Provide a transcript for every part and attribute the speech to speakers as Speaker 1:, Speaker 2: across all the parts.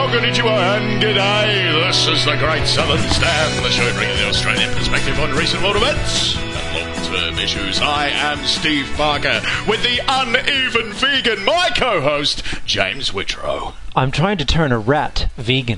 Speaker 1: how konnichiwa and g'day. This is the Great Southern Stand, the show bringing the Australian perspective on recent world events and long-term issues. I am Steve Parker with the uneven vegan, my co-host, James Whitrow.
Speaker 2: I'm trying to turn a rat vegan.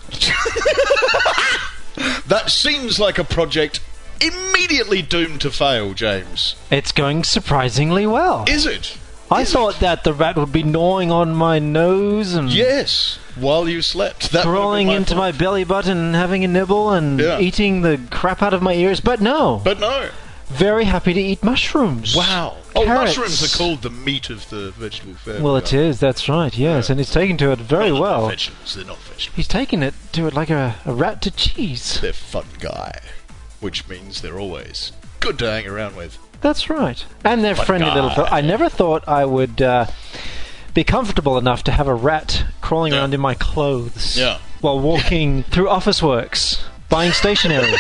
Speaker 1: That seems like a project immediately doomed to fail, James.
Speaker 2: It's going surprisingly well.
Speaker 1: Is it?
Speaker 2: I thought that the rat would be gnawing on my nose and
Speaker 1: Yes, while you slept. That
Speaker 2: crawling into my belly button and having a nibble and eating the crap out of my ears, but no.
Speaker 1: But no.
Speaker 2: Very happy to eat mushrooms.
Speaker 1: Wow.
Speaker 2: Carrots.
Speaker 1: Mushrooms are called the meat of the vegetable family.
Speaker 2: Well, it is, that's right, yes, and he's taken to it very well.
Speaker 1: They're vegetables, they're not vegetables.
Speaker 2: He's taken it to it like a rat to cheese.
Speaker 1: They're fun guy, which means they're always good to hang around with.
Speaker 2: That's right. And they're
Speaker 1: Fun
Speaker 2: friendly
Speaker 1: guy.
Speaker 2: little... I never thought I would be comfortable enough to have a rat crawling around in my clothes while walking through Office Works, buying stationery.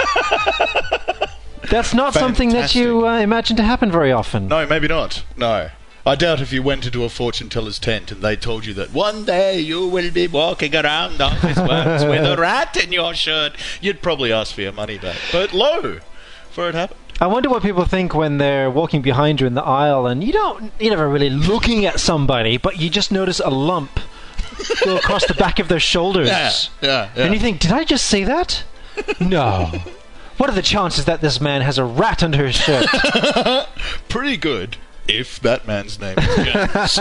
Speaker 2: That's not something that you imagine to happen very often.
Speaker 1: No, maybe not. No. I doubt if you went into a fortune teller's tent and they told you that one day you will be walking around Office Works with a rat in your shirt, you'd probably ask for your money back. But lo, for it happened.
Speaker 2: I wonder what people think when they're walking behind you in the aisle and you're never really looking at somebody, but you just notice a lump go across the back of their shoulders.
Speaker 1: Yeah.
Speaker 2: And you think, did I just see that? No. What are the chances that this man has a rat under his shirt?
Speaker 1: Pretty good, if that man's name is James.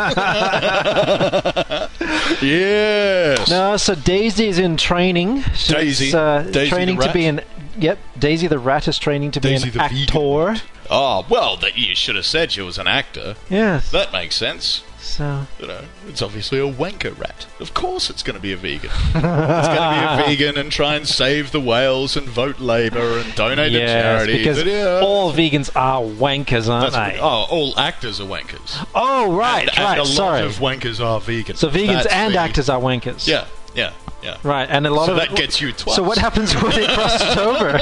Speaker 1: Yes.
Speaker 2: No, so Daisy is in training. She's
Speaker 1: Daisy
Speaker 2: training
Speaker 1: the
Speaker 2: to be
Speaker 1: rat?
Speaker 2: Daisy the rat is training to
Speaker 1: Daisy
Speaker 2: be
Speaker 1: the
Speaker 2: an
Speaker 1: vegan
Speaker 2: actor.
Speaker 1: rat. Oh, well, you should have said she was an actor.
Speaker 2: Yes.
Speaker 1: That makes sense.
Speaker 2: So
Speaker 1: You know, it's obviously a wanker rat. Of course it's going to be a vegan. It's going to be a vegan and try and save the whales and vote Labour and donate to charity.
Speaker 2: because
Speaker 1: But,
Speaker 2: all vegans are wankers, aren't they?
Speaker 1: all actors are wankers.
Speaker 2: Oh, right,
Speaker 1: And a
Speaker 2: sorry.
Speaker 1: lot of wankers are vegan.
Speaker 2: So vegans
Speaker 1: That's
Speaker 2: and
Speaker 1: the-
Speaker 2: actors are wankers.
Speaker 1: Yeah.
Speaker 2: Right, and a lot
Speaker 1: So
Speaker 2: of
Speaker 1: that gets you twice.
Speaker 2: So what happens when they cross it over?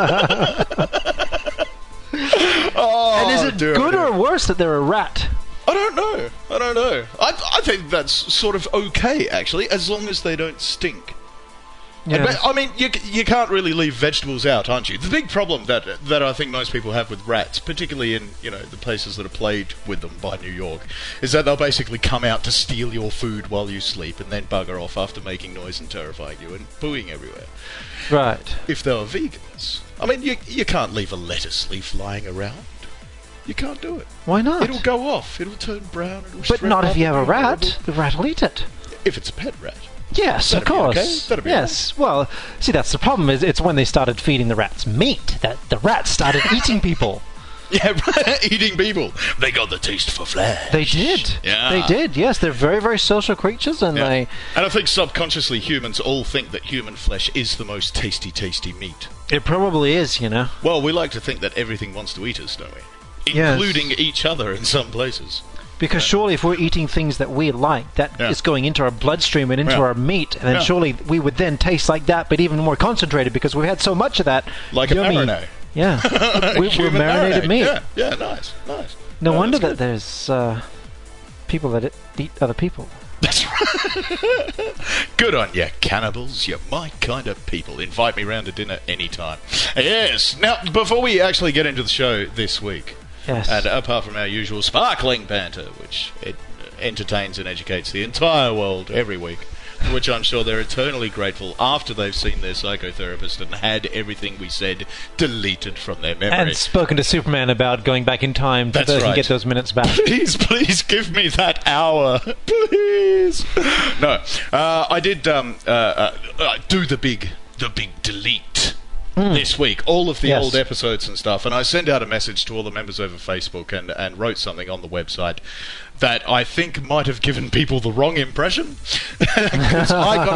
Speaker 1: Oh,
Speaker 2: And is it good or worse that they're a rat?
Speaker 1: I don't know. I think that's sort of okay, actually, as long as they don't stink.
Speaker 2: Yeah.
Speaker 1: But, I mean, you can't really leave vegetables out, aren't you? The big problem that I think most people have with rats, particularly in the places that are plagued with them by New York, is that they'll basically come out to steal your food while you sleep and then bugger off after making noise and terrifying you and pooing everywhere.
Speaker 2: Right.
Speaker 1: If they were vegans, I mean, you can't leave a lettuce leaf lying around. You can't do it.
Speaker 2: Why not?
Speaker 1: It'll go off. It'll turn brown. It'll
Speaker 2: But not if you have a rat. The rat will eat it.
Speaker 1: If it's a pet rat.
Speaker 2: Yes,
Speaker 1: That'd
Speaker 2: of
Speaker 1: be
Speaker 2: course.
Speaker 1: okay. That'd be
Speaker 2: yes. Well, see, that's the problem. Is it's when they started feeding the rats meat that the rats started eating people.
Speaker 1: Yeah, eating people. They got the taste for flesh.
Speaker 2: They did.
Speaker 1: Yeah.
Speaker 2: They did. Yes, they're very, very social creatures, and
Speaker 1: And I think subconsciously humans all think that human flesh is the most tasty meat.
Speaker 2: it probably is.
Speaker 1: Well, we like to think that everything wants to eat us, don't we?
Speaker 2: Yes.
Speaker 1: Including each other in some places.
Speaker 2: Because surely if we're eating things that we like, that is going into our bloodstream and into our meat, and then surely we would then taste like that, but even more concentrated because we've had so much of that.
Speaker 1: Like
Speaker 2: yummy,
Speaker 1: a marinade.
Speaker 2: Yeah. we're
Speaker 1: Human
Speaker 2: marinated meat.
Speaker 1: Yeah, nice.
Speaker 2: No wonder
Speaker 1: that's
Speaker 2: that there's people that eat other people.
Speaker 1: That's right. Good on you, cannibals. You're my kind of people. Invite me round to dinner anytime. Yes. Now, before we actually get into the show this week,
Speaker 2: Yes.
Speaker 1: and apart from our usual sparkling banter, which it entertains and educates the entire world every week, for which I'm sure they're eternally grateful after they've seen their psychotherapist and had everything we said deleted from their memory.
Speaker 2: And spoken to Superman about going back in time so
Speaker 1: That's
Speaker 2: that he can
Speaker 1: right.
Speaker 2: get those minutes back.
Speaker 1: Please give me that hour. Please. No. I did do the big delete this week. All of the
Speaker 2: Yes.
Speaker 1: old episodes and stuff. And I sent out a message to all the members over Facebook and wrote something on the website that I think might have given people the wrong impression. 'Cause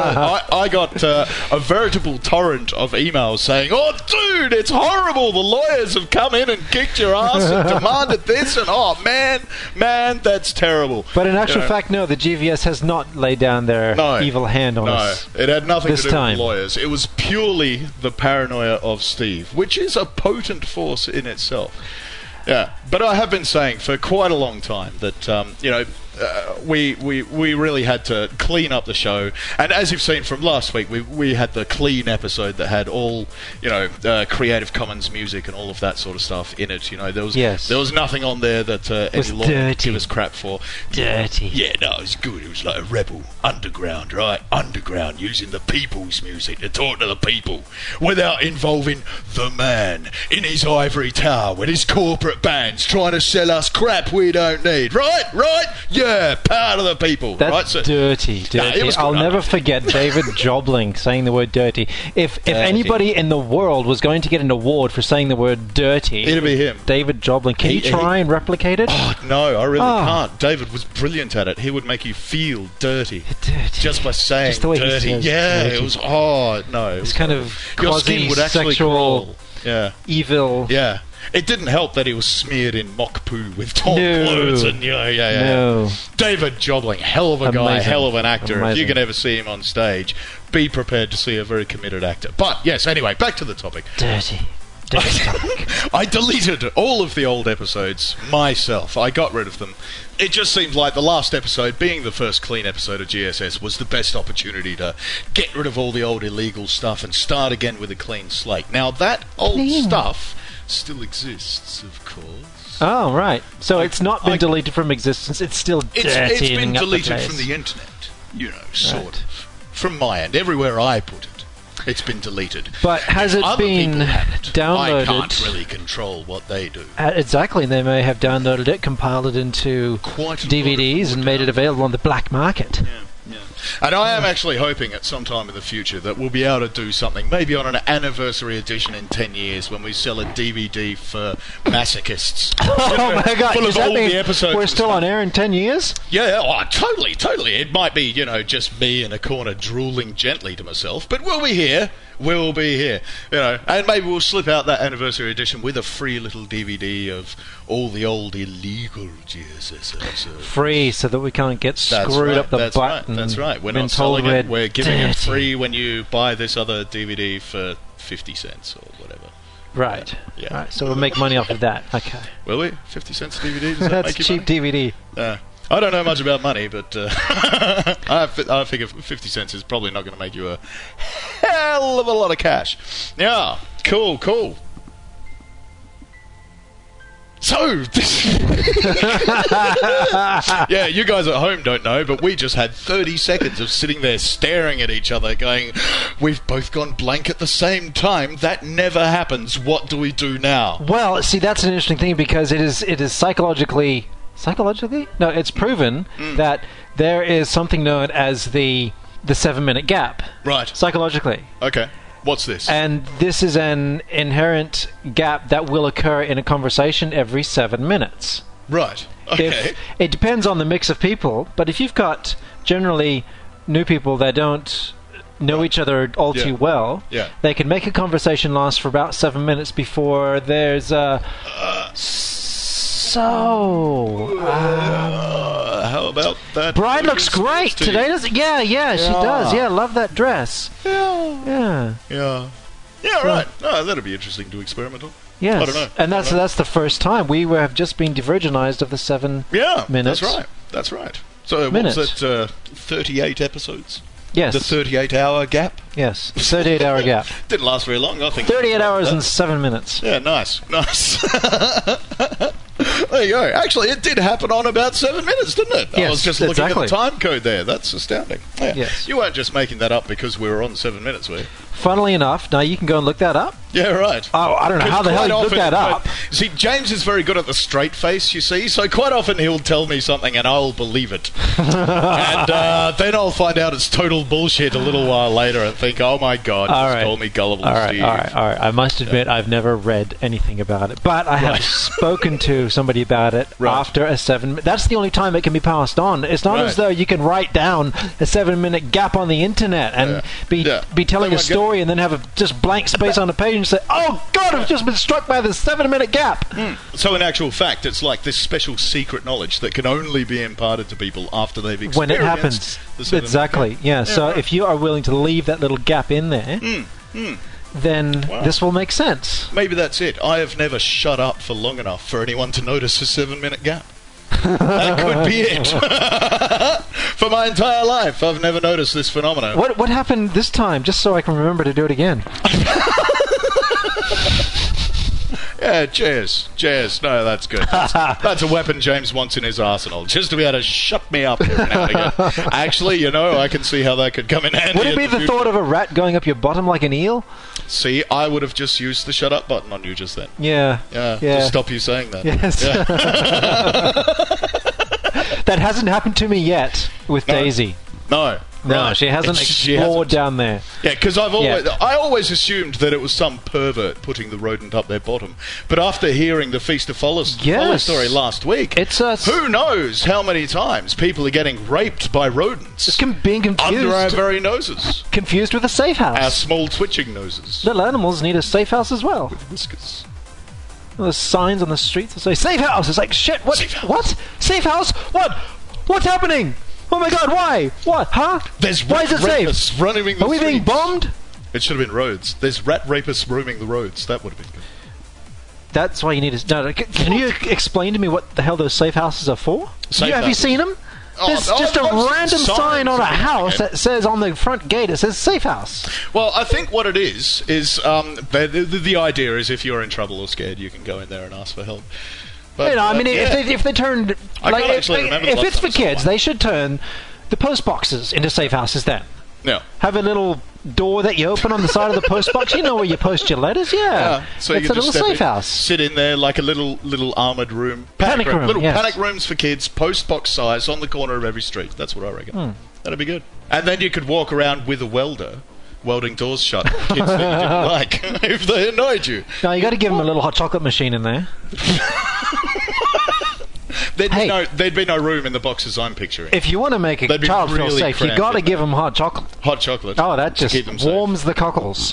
Speaker 1: I got a veritable torrent of emails saying, "Oh, dude, it's horrible. The lawyers have come in and kicked your ass and demanded this, and oh, man, that's terrible."
Speaker 2: But in actual fact, no, the GVS has not laid down their evil hand on us.
Speaker 1: No, it had nothing
Speaker 2: this
Speaker 1: to do
Speaker 2: time.
Speaker 1: with lawyers. It was purely the paranoia of Steve, which is a potent force in itself. Yeah, but I have been saying for quite a long time that, we really had to clean up the show. And as you've seen from last week, we had the clean episode that had all, Creative Commons music and all of that sort of stuff in it. There was nothing on there that any law would give us crap for.
Speaker 2: Dirty.
Speaker 1: Yeah, no, it was good. It was like a rebel, underground, right? Underground, using the people's music to talk to the people without involving the man in his ivory tower with his corporate bands trying to sell us crap we don't need. Right? Yeah, power to the people.
Speaker 2: That's
Speaker 1: right?
Speaker 2: So, dirty. I'll never forget David Jobling saying the word dirty. If anybody in the world was going to get an award for saying the word dirty,
Speaker 1: it'd be him.
Speaker 2: David Jobling. Can you try and replicate it?
Speaker 1: Oh, no, I really can't. David was brilliant at it. He would make you feel dirty. Just by saying
Speaker 2: just the way
Speaker 1: dirty.
Speaker 2: He says
Speaker 1: yeah,
Speaker 2: dirty.
Speaker 1: It was, no. It was
Speaker 2: kind of
Speaker 1: your skin would actually crawl.
Speaker 2: Yeah. Evil.
Speaker 1: Yeah. It didn't help that he was smeared in mock poo with torn clothes and
Speaker 2: No.
Speaker 1: David Jobling, hell of a guy, hell of an actor.
Speaker 2: Amazing.
Speaker 1: If you can ever see him on stage, be prepared to see a very committed actor. But yes, anyway, back to the topic.
Speaker 2: Dirty.
Speaker 1: I deleted all of the old episodes myself. I got rid of them. It just seemed like the last episode, being the first clean episode of GSS, was the best opportunity to get rid of all the old illegal stuff and start again with a clean slate. Now, that old stuff still exists, of course.
Speaker 2: Oh, right. So it's not been deleted from existence. It's still dirty.
Speaker 1: It's been deleted from the internet, sort of. From my end, everywhere I put it. It's been deleted.
Speaker 2: But has it been downloaded?
Speaker 1: I can't really control what they do.
Speaker 2: Exactly. They may have downloaded it, compiled it into DVDs and made it available on the black market.
Speaker 1: Yeah. And I am actually hoping at some time in the future that we'll be able to do something, maybe on an anniversary edition in 10 years when we sell a DVD for masochists.
Speaker 2: Oh my God.
Speaker 1: Full of all the episodes.
Speaker 2: We're still on air in 10 years?
Speaker 1: Yeah, totally. It might be, just me in a corner drooling gently to myself, but we'll be here. We'll be here, and maybe we'll slip out that anniversary edition with a free little DVD of all the old illegal GSS episodes.
Speaker 2: Free, so that we can't get screwed up the butt.
Speaker 1: That's right. We're not selling it. We're giving it free when you buy this other DVD for 50 cents or whatever.
Speaker 2: Right.
Speaker 1: Yeah.
Speaker 2: Right. So we'll make money off of that. Okay.
Speaker 1: Will we? 50 cents a DVD? Does that
Speaker 2: That's
Speaker 1: make you
Speaker 2: cheap
Speaker 1: money?
Speaker 2: DVD.
Speaker 1: I don't know much about money, but I figure 50 cents is probably not going to make you a hell of a lot of cash. Yeah, cool. So, yeah, you guys at home don't know, but we just had 30 seconds of sitting there staring at each other going, we've both gone blank at the same time. That never happens. What do we do now?
Speaker 2: Well, see, that's an interesting thing because it is psychologically... Psychologically? No, it's proven that there is something known as the 7-minute gap.
Speaker 1: Right.
Speaker 2: Psychologically.
Speaker 1: Okay. What's this?
Speaker 2: And this is an inherent gap that will occur in a conversation every 7 minutes.
Speaker 1: Right. Okay.
Speaker 2: It depends on the mix of people, but if you've got generally new people that don't know each other all too well, they can make a conversation last for about 7 minutes before there's a...
Speaker 1: how about that?
Speaker 2: Bride looks great today, doesn't? Yeah, she does. Yeah, love that dress.
Speaker 1: Yeah, right. No, that'll be interesting to experiment on.
Speaker 2: Yes.
Speaker 1: I don't know.
Speaker 2: And that's the first time we have just been divergenized of the 7 minutes.
Speaker 1: That's right. So what was it? 38 episodes.
Speaker 2: Yes.
Speaker 1: The 38-hour gap.
Speaker 2: Yes. 38-hour gap.
Speaker 1: Didn't last very long, I think.
Speaker 2: 38 hours and 7 minutes.
Speaker 1: Yeah, nice. There you go. Actually, it did happen on about 7 minutes, didn't it?
Speaker 2: Yes,
Speaker 1: I was just looking at the time code there. That's astounding. Yeah.
Speaker 2: Yes.
Speaker 1: You weren't just making that up because we were on 7 minutes, were you?
Speaker 2: Funnily enough, now you can go and look that up.
Speaker 1: Yeah, right.
Speaker 2: Oh, I don't know how the hell you look that up.
Speaker 1: See, James is very good at the straight face, you see, so quite often he'll tell me something and I'll believe it. And then I'll find out it's total bullshit a little while later and think, oh my God, just call me gullible Steve.
Speaker 2: All right. I must admit I've never read anything about it, but I have spoken to somebody about it after a 7 minute... That's the only time it can be passed on. It's not as though you can write down a 7 minute gap on the internet and be telling a story and then have a just blank space on the page and say, oh God, I've just been struck by this 7 minute gap.
Speaker 1: So in actual fact, it's like this special secret knowledge that can only be imparted to people after they've experienced
Speaker 2: when it happens. Exactly. Yeah. So if you are willing to leave that little gap in there, then this will make sense.
Speaker 1: Maybe that's it. I have never shut up for long enough for anyone to notice a 7 minute gap. That could be it. For my entire life, I've never noticed this phenomenon.
Speaker 2: What happened this time? Just so I can remember to do it again.
Speaker 1: Yeah, cheers. No, that's good. That's a weapon James wants in his arsenal, just to be able to shut me up every now and again. Actually, I can see how that could come in handy.
Speaker 2: Would it be the thought of a rat going up your bottom like an eel?
Speaker 1: See, I would have just used the shut up button on you just then.
Speaker 2: Yeah.
Speaker 1: To stop you saying that.
Speaker 2: Yes.
Speaker 1: Yeah.
Speaker 2: That hasn't happened to me yet with Daisy.
Speaker 1: No.
Speaker 2: No,
Speaker 1: right.
Speaker 2: she hasn't explored down there.
Speaker 1: Yeah, because I always assumed that it was some pervert putting the rodent up their bottom. But after hearing the Feast of Follow story last week, who knows how many times people are getting raped by rodents
Speaker 2: being confused
Speaker 1: under our very noses.
Speaker 2: Confused with a safe house.
Speaker 1: Our small twitching noses.
Speaker 2: Little animals need a safe house as well.
Speaker 1: With whiskers.
Speaker 2: Well, there's signs on the streets that say, safe house! It's like, shit, what?
Speaker 1: Safe house.
Speaker 2: What? Safe house? What? What's happening? Oh my god, why? What? Huh?
Speaker 1: Why is it safe? Running the
Speaker 2: Are we being bombed?
Speaker 1: It should have been roads. There's rat rapists roaming the roads. That would have been good.
Speaker 2: That's why you need to... No, can you explain to me what the hell those safe houses are for? Have you seen them? There's just a random sign on a house that says on the front gate, it says safe house.
Speaker 1: Well, I think what it is the idea is if you're in trouble or scared, you can go in there and ask for help. But,
Speaker 2: if they turned... if it's for kids, they should turn the post boxes into safe houses then.
Speaker 1: Yeah.
Speaker 2: Have a little door that you open on the side of the post box. You know where you post your letters? Yeah.
Speaker 1: So
Speaker 2: it's
Speaker 1: you
Speaker 2: a little safe house.
Speaker 1: Sit in there like a little armoured room.
Speaker 2: Panic room.
Speaker 1: Little panic rooms for kids, post box size, on the corner of every street. That's what I reckon. That'd be good. And then you could walk around with a welder, welding doors shut for kids that you didn't like, if they annoyed you.
Speaker 2: No, you got to give them a little hot chocolate machine in there.
Speaker 1: There'd be no room in the boxes I'm picturing.
Speaker 2: If you want to make a child feel safe, you got to give them hot chocolate.
Speaker 1: Hot chocolate.
Speaker 2: Oh, that just warms the cockles.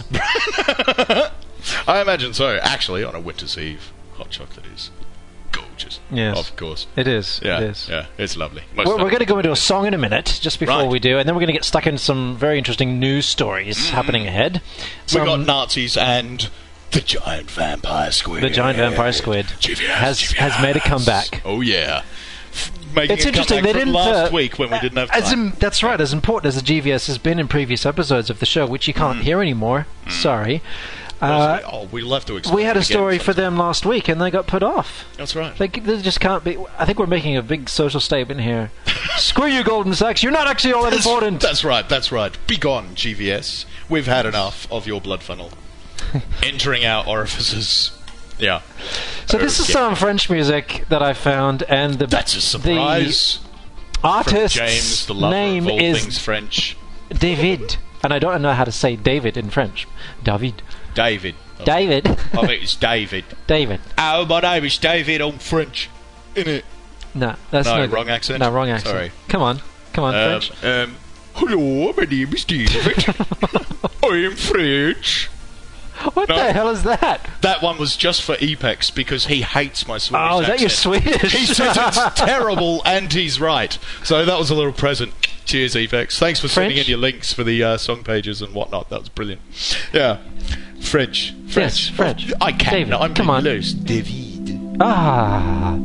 Speaker 1: I imagine so. Actually, on a winter's eve, hot chocolate is gorgeous.
Speaker 2: Yes.
Speaker 1: Of course.
Speaker 2: It is.
Speaker 1: Yeah,
Speaker 2: it is.
Speaker 1: Yeah, it's lovely.
Speaker 2: We're going to go into a song in a minute, just before we do, and then we're going to get stuck into some very interesting news stories happening ahead.
Speaker 1: We got Nazis and... the giant vampire squid.
Speaker 2: The giant vampire squid has made a comeback.
Speaker 1: Oh yeah,
Speaker 2: it's interesting. They didn't
Speaker 1: last week when we didn't have time.
Speaker 2: That's right. As important as the GVS has been in previous episodes of the show, which you can't hear anymore. Sorry.
Speaker 1: We'll have to explain.
Speaker 2: We had a story for them last week, and they got put off.
Speaker 1: That's right.
Speaker 2: They just can't be. I think we're making a big social statement here. Screw you, Golden Sachs. You're not actually all that important.
Speaker 1: That's right. Be gone, GVS. We've had enough of your blood funnel entering our orifices. Yeah.
Speaker 2: So this is some French music that I found, and
Speaker 1: that's a surprise.
Speaker 2: The artist's
Speaker 1: James, the lover
Speaker 2: name
Speaker 1: of all
Speaker 2: is
Speaker 1: things French.
Speaker 2: David, and I don't know how to say David in French. David.
Speaker 1: I think it's David.
Speaker 2: David.
Speaker 1: Oh, my name is David. I'm French. Innit?
Speaker 2: No, that's
Speaker 1: no wrong accent.
Speaker 2: No, wrong accent.
Speaker 1: Sorry.
Speaker 2: Come on, French.
Speaker 1: Hello, my name is David. I'm French.
Speaker 2: What the hell is that?
Speaker 1: That one was just for Epex because he hates my Swedish accent.
Speaker 2: Oh, is that your Swedish?
Speaker 1: He says it's terrible and he's right. So that was a little present. Cheers, Epex. Thanks for sending in your links for the song pages and whatnot. That was brilliant. Yeah. French.
Speaker 2: Yes, French.
Speaker 1: I can.
Speaker 2: David,
Speaker 1: I'm
Speaker 2: come on.
Speaker 1: loose. David.
Speaker 2: Ah.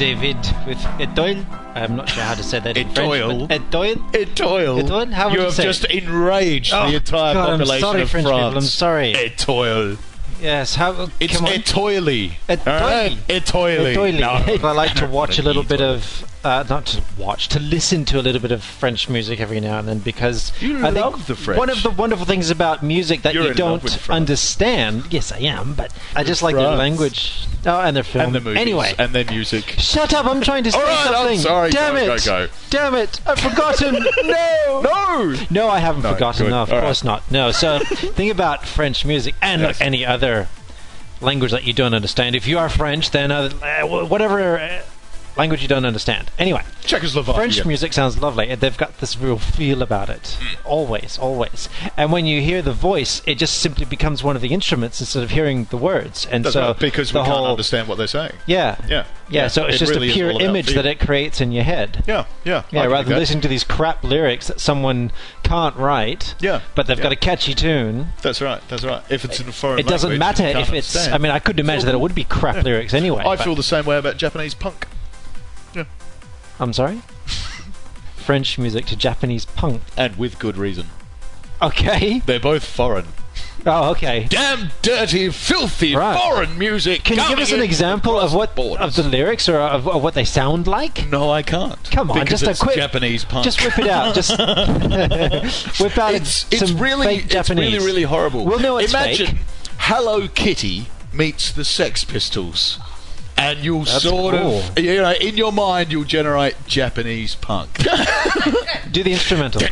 Speaker 2: David with Etoile. I'm not sure how to say that in
Speaker 1: Etoile.
Speaker 2: French. Etoile?
Speaker 1: Etoile.
Speaker 2: Etoile? How would
Speaker 1: You
Speaker 2: you
Speaker 1: have
Speaker 2: say
Speaker 1: just
Speaker 2: it?
Speaker 1: enraged the entire
Speaker 2: God,
Speaker 1: population
Speaker 2: I'm sorry,
Speaker 1: of
Speaker 2: French
Speaker 1: France.
Speaker 2: people. I'm sorry.
Speaker 1: Etoile.
Speaker 2: Yes, how...
Speaker 1: It's
Speaker 2: come on.
Speaker 1: etoile.
Speaker 2: Etoile.
Speaker 1: Etoile.
Speaker 2: Etoile.
Speaker 1: No.
Speaker 2: I like to watch a little bit
Speaker 1: Etoile.
Speaker 2: of... not to watch, to listen to a little bit of French music every now and then, because
Speaker 1: You
Speaker 2: I
Speaker 1: love
Speaker 2: think
Speaker 1: the French.
Speaker 2: one of the wonderful things about music that
Speaker 1: You're
Speaker 2: you
Speaker 1: in love
Speaker 2: don't
Speaker 1: with France.
Speaker 2: understand... Yes, I am, but I just like their
Speaker 1: France.
Speaker 2: language. Oh, and their film.
Speaker 1: And the movies.
Speaker 2: Anyway.
Speaker 1: And their music.
Speaker 2: Shut up, I'm trying to say
Speaker 1: All right,
Speaker 2: something.
Speaker 1: I'm sorry.
Speaker 2: Damn
Speaker 1: Go,
Speaker 2: it.
Speaker 1: go.
Speaker 2: Damn it. I've forgotten. No.
Speaker 1: No!
Speaker 2: No, I haven't
Speaker 1: No,
Speaker 2: forgotten.
Speaker 1: good.
Speaker 2: No, of
Speaker 1: All
Speaker 2: course not. No, so think about French music and
Speaker 1: Yes.
Speaker 2: any other language that you don't understand. If you are French, then whatever language you don't understand. Anyway,
Speaker 1: Czechoslovakia.
Speaker 2: French music sounds lovely. They've got this real feel about it. Always, always. And when you hear the voice, it just simply becomes one of the instruments instead of hearing the words. And
Speaker 1: That's
Speaker 2: so
Speaker 1: right, because we
Speaker 2: the
Speaker 1: can't
Speaker 2: whole
Speaker 1: understand what they're saying.
Speaker 2: yeah.
Speaker 1: Yeah.
Speaker 2: So it's
Speaker 1: It
Speaker 2: just
Speaker 1: really
Speaker 2: a
Speaker 1: is
Speaker 2: pure
Speaker 1: all about
Speaker 2: image
Speaker 1: feel.
Speaker 2: that it creates in your head.
Speaker 1: Yeah.
Speaker 2: Yeah,
Speaker 1: I can
Speaker 2: rather
Speaker 1: do
Speaker 2: than
Speaker 1: that.
Speaker 2: listening to these crap lyrics that someone can't write,
Speaker 1: Yeah.
Speaker 2: but they've
Speaker 1: Yeah.
Speaker 2: got a catchy tune.
Speaker 1: That's right. If it's in a foreign
Speaker 2: It doesn't
Speaker 1: language,
Speaker 2: matter
Speaker 1: you can't
Speaker 2: if it's...
Speaker 1: understand.
Speaker 2: I mean, I could imagine that it would be crap lyrics anyway.
Speaker 1: I
Speaker 2: but-
Speaker 1: feel the same way about Japanese punk.
Speaker 2: I'm sorry? French music to Japanese punk.
Speaker 1: And with good reason.
Speaker 2: Okay.
Speaker 1: They're both foreign.
Speaker 2: Oh, okay.
Speaker 1: Damn dirty, filthy,
Speaker 2: Right.
Speaker 1: foreign music.
Speaker 2: Can you give us an example of what
Speaker 1: borders.
Speaker 2: of the lyrics or of what they sound like?
Speaker 1: No, I can't.
Speaker 2: Come on,
Speaker 1: because
Speaker 2: just a
Speaker 1: it's
Speaker 2: quick
Speaker 1: Japanese punk.
Speaker 2: Just whip it out. Just whip out
Speaker 1: it's
Speaker 2: some
Speaker 1: really,
Speaker 2: fake Japanese.
Speaker 1: It's really horrible.
Speaker 2: We'll know it's
Speaker 1: Imagine
Speaker 2: fake.
Speaker 1: Hello Kitty meets the Sex Pistols, and you'll
Speaker 2: That's
Speaker 1: sort
Speaker 2: cool.
Speaker 1: of, in your mind, you'll generate Japanese punk.
Speaker 2: Do the instrumental.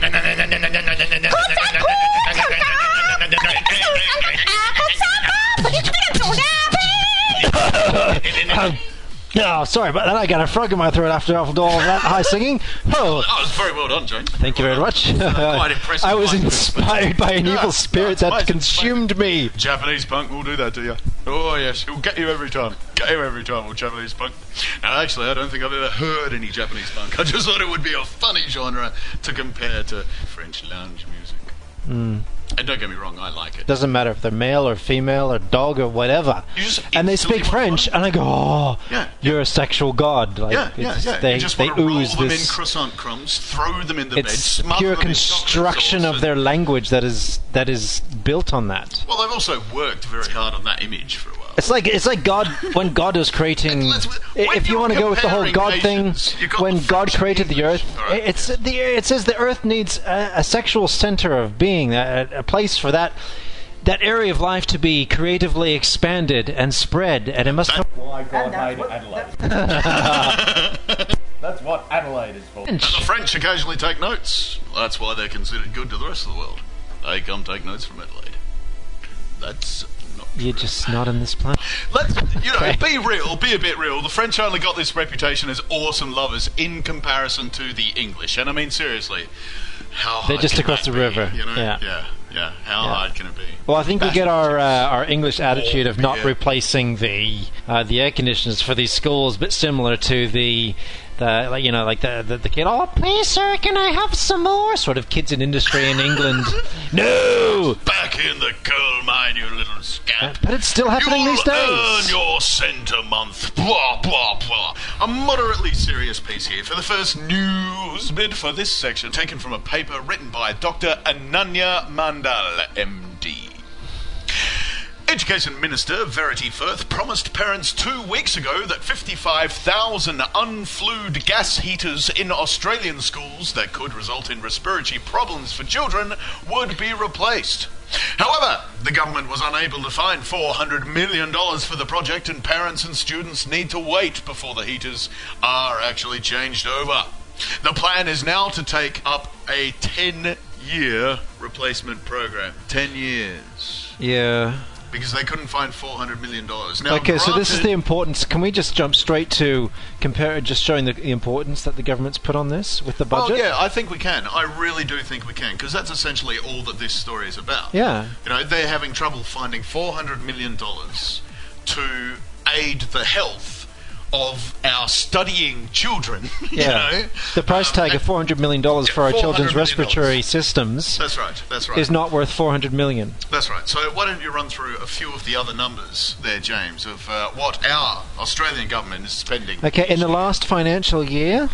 Speaker 2: Oh, sorry about that. I got a frog in my throat after all of that high singing. Oh,
Speaker 3: That was very well done, Jane.
Speaker 2: thank you very much.
Speaker 3: Quite impressive.
Speaker 2: I was
Speaker 3: Quite
Speaker 2: inspired by an evil spirit that
Speaker 3: amazing.
Speaker 2: consumed me.
Speaker 3: Japanese punk will do that to you. Oh, yes, he'll get you every time. Get you every time with Japanese punk. Now, actually, I don't think I've ever heard any Japanese punk. I just thought it would be a funny genre to compare to French lounge music. And don't get me wrong, I like it.
Speaker 2: Doesn't matter if they're male or female or dog or whatever.
Speaker 3: You just
Speaker 2: And they
Speaker 3: instantly
Speaker 2: speak
Speaker 3: want
Speaker 2: French,
Speaker 3: one.
Speaker 2: and I go, oh,
Speaker 3: Yeah,
Speaker 2: you're a sexual god. Like,
Speaker 3: Yeah.
Speaker 2: They,
Speaker 3: you just
Speaker 2: they
Speaker 3: want to roll
Speaker 2: ooze
Speaker 3: them in
Speaker 2: this.
Speaker 3: croissant crumbs, throw them in the bed,
Speaker 2: It's
Speaker 3: smother
Speaker 2: pure
Speaker 3: them in
Speaker 2: construction
Speaker 3: chocolate
Speaker 2: of their
Speaker 3: sauce,
Speaker 2: language that is built on that.
Speaker 3: Well, they've also worked very hard on that image for a while.
Speaker 2: It's like God when God was creating.
Speaker 3: When
Speaker 2: If you
Speaker 3: you're
Speaker 2: want to go with the whole
Speaker 3: comparing
Speaker 2: God thing,
Speaker 3: nations, you've got
Speaker 2: when
Speaker 3: the
Speaker 2: God
Speaker 3: French
Speaker 2: created
Speaker 3: and
Speaker 2: the
Speaker 3: English,
Speaker 2: earth,
Speaker 3: all right?
Speaker 2: it says the earth needs a sexual center of being, a place for that area of life to be creatively expanded and spread, and it must come.
Speaker 1: Why God made Adelaide. That's what Adelaide is for.
Speaker 3: And the French occasionally take notes. That's why they're considered good to the rest of the world. They come take notes from Adelaide. That's not
Speaker 2: You're
Speaker 3: true.
Speaker 2: just not on this planet.
Speaker 3: Let's, be real, be a bit real. The French only got this reputation as awesome lovers in comparison to the English. And I mean, seriously, how
Speaker 2: They're
Speaker 3: hard
Speaker 2: just
Speaker 3: can
Speaker 2: across
Speaker 3: that
Speaker 2: the
Speaker 3: be?
Speaker 2: river.
Speaker 3: You know?
Speaker 2: Yeah.
Speaker 3: How hard can it be?
Speaker 2: Well, I think we get our English attitude of not
Speaker 3: Yeah.
Speaker 2: replacing the air conditioners for these schools, but similar to the kid. Oh, please, sir, can I have some more? Sort of kids in industry in England. No,
Speaker 3: Back in the coal mine, you little scamp.
Speaker 2: but it's still happening
Speaker 3: You'll
Speaker 2: these days.
Speaker 3: earn your cent a month. Blah, blah, blah. A moderately serious piece here for the first news bit for this section, taken from a paper written by Dr. Ananya Mandal, MD. Education Minister Verity Firth promised parents 2 weeks ago that 55,000 unflued gas heaters in Australian schools that could result in respiratory problems for children would be replaced. However, the government was unable to find $400 million for the project, and parents and students need to wait before the heaters are actually changed over. The plan is now to take up a 10-year replacement program. 10 years.
Speaker 2: Yeah.
Speaker 3: Because they couldn't find $400 million. Now,
Speaker 2: Okay, so this is the
Speaker 3: granted-
Speaker 2: importance. Can we just jump straight to compare, just showing the importance that the government's put on this with the budget?
Speaker 3: Well, yeah, I think we can. I really do think we can, because that's essentially all that this story is about.
Speaker 2: Yeah.
Speaker 3: You know, they're having trouble finding $400 million to aid the health of our studying children.
Speaker 2: Yeah.
Speaker 3: You know,
Speaker 2: the price tag of $400 million for our children's respiratory systems.
Speaker 3: That's right.
Speaker 2: Is not worth $400 million.
Speaker 3: That's right. So why don't you run through a few of the other numbers there, James, of what our Australian government is spending?
Speaker 2: Okay, in the last financial year,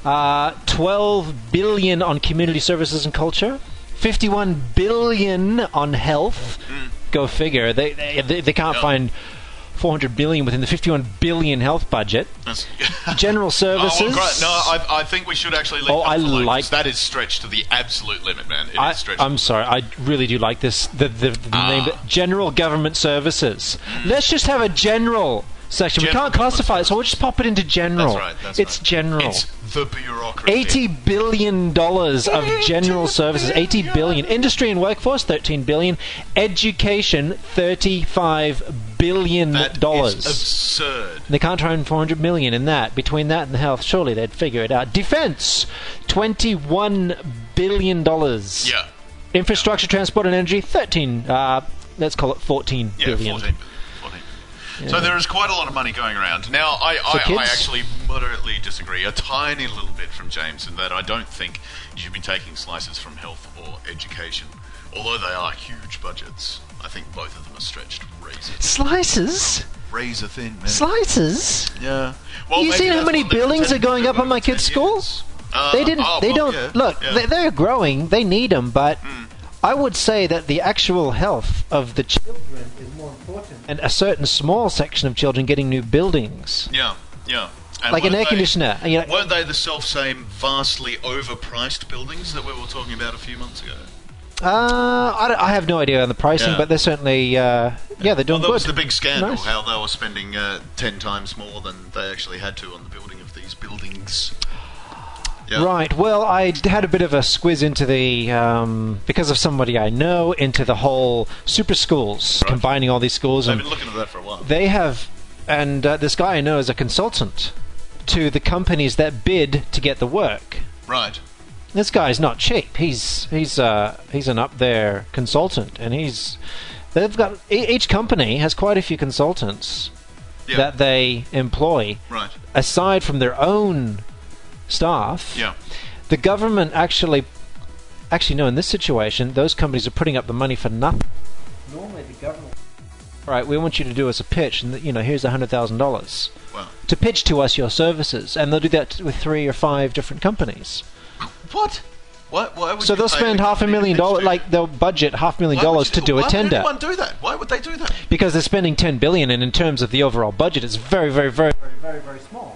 Speaker 2: $12 billion on community services and culture, $51 billion on health. Go figure. They can't find $400 billion within the $51 billion health budget. General services.
Speaker 3: Oh, well, great. No, I think we should actually leave
Speaker 2: I like
Speaker 3: that. Is stretched to the absolute limit, man.
Speaker 2: I'm sorry. I really do like this. The name, General Government Services. Let's just have a general section. We can't classify it, so we'll just pop it into general.
Speaker 3: That's
Speaker 2: it's
Speaker 3: right.
Speaker 2: General.
Speaker 3: It's the bureaucracy.
Speaker 2: $80 billion of general services. $80 billion. Industry and workforce, $13 billion. Education, $35 billion.
Speaker 3: That is absurd.
Speaker 2: They can't find $400 million in that. Between that and the health, surely they'd figure it out. Defense, $21 billion.
Speaker 3: Yeah.
Speaker 2: Infrastructure, transport and energy, 13. Let's call it 14 billion.
Speaker 3: 14. Yeah. So there is quite a lot of money going around. Now, I actually moderately disagree a tiny little bit from James in that I don't think you should be taking slices from health or education. Although they are huge budgets, I think both of them are stretched razor thin.
Speaker 2: Slices?
Speaker 3: Razor thin, man.
Speaker 2: Slices?
Speaker 3: Yeah. Well,
Speaker 2: you see how many buildings are going up on my kids' school? They didn't. Look, they're growing. They need them, but I would say that the actual health of the children is more important, and a certain small section of children getting new buildings.
Speaker 3: Yeah. And
Speaker 2: like an air conditioner.
Speaker 3: Weren't they the self-same vastly overpriced buildings that we were talking about a few months ago?
Speaker 2: I have no idea on the pricing, but they're certainly, they're doing good.
Speaker 3: That was the big scandal,
Speaker 2: nice.
Speaker 3: How they were spending 10 times more than they actually had to on the building of these buildings. Yeah.
Speaker 2: Right. Well, I had a bit of a squiz into the, because of somebody I know, into the whole super schools, combining all these schools.
Speaker 3: I've been looking at that for a while.
Speaker 2: They have, and this guy I know is a consultant to the companies that bid to get the work.
Speaker 3: Right.
Speaker 2: This guy's not cheap. He's an up there consultant, and they've got each company has quite a few consultants that they employ.
Speaker 3: Right.
Speaker 2: Aside from their own staff, the government actually no, in this situation, those companies are putting up the money for nothing. Normally, the government, all right, we want you to do us a pitch, and here's $100,000 to pitch to us your services, and they'll do that with 3 or 5 different companies.
Speaker 3: What? Why would
Speaker 2: so they'll spend $500,000, like they'll budget $500,000 to do a tender.
Speaker 3: Why would anyone do that? Why would they do that?
Speaker 2: Because they're spending $10 billion, and in terms of the overall budget, it's very, very, very, very, very, very small.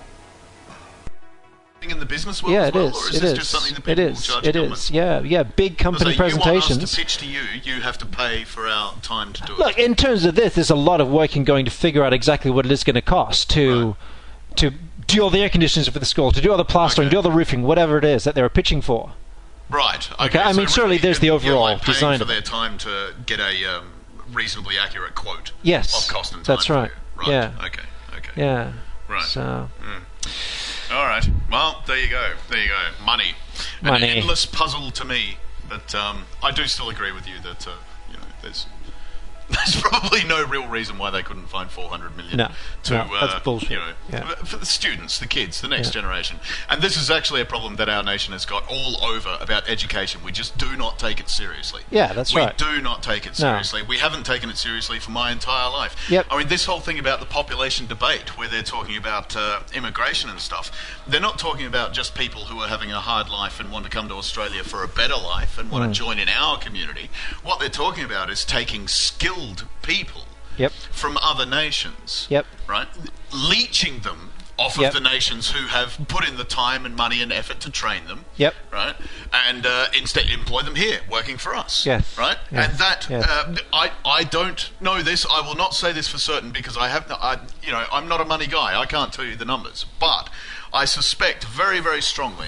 Speaker 3: In the business world as well, or is this just something that people will charge government?
Speaker 2: Yeah, big company presentations.
Speaker 3: You want us to pitch to you, you have to pay for our time to do it.
Speaker 2: Look, in terms of this, there's a lot of work in going to figure out exactly what it is going to cost to do all the air conditioners for the school, to do all the plastering, do all the roofing, whatever it is that they were pitching for.
Speaker 3: Right.
Speaker 2: Okay. I mean, surely there's the overall design
Speaker 3: for their time to get a reasonably accurate quote.
Speaker 2: Yes.
Speaker 3: Of cost and time.
Speaker 2: That's right. Yeah.
Speaker 3: Okay.
Speaker 2: Yeah.
Speaker 3: Right.
Speaker 2: So.
Speaker 3: All right. Well, there you go. Money. An endless puzzle to me. But I do still agree with you that there's probably no real reason why they couldn't find $400 million
Speaker 2: that's bullshit.
Speaker 3: For the students, the kids, the next generation. And this is actually a problem that our nation has got all over about education. We just do not take it seriously.
Speaker 2: Yeah, that's right.
Speaker 3: We do not take it seriously. No. We haven't taken it seriously for my entire life.
Speaker 2: Yep.
Speaker 3: I mean, this whole thing about the population debate, where they're talking about immigration and stuff, they're not talking about just people who are having a hard life and want to come to Australia for a better life and want to join in our community. What they're talking about is taking skilled people from other nations, right? Leeching them off of the nations who have put in the time and money and effort to train them, right? And instead employ them here, working for us, right? And that I don't know this. I will not say this for certain because I'm not a money guy. I can't tell you the numbers, but I suspect very, very strongly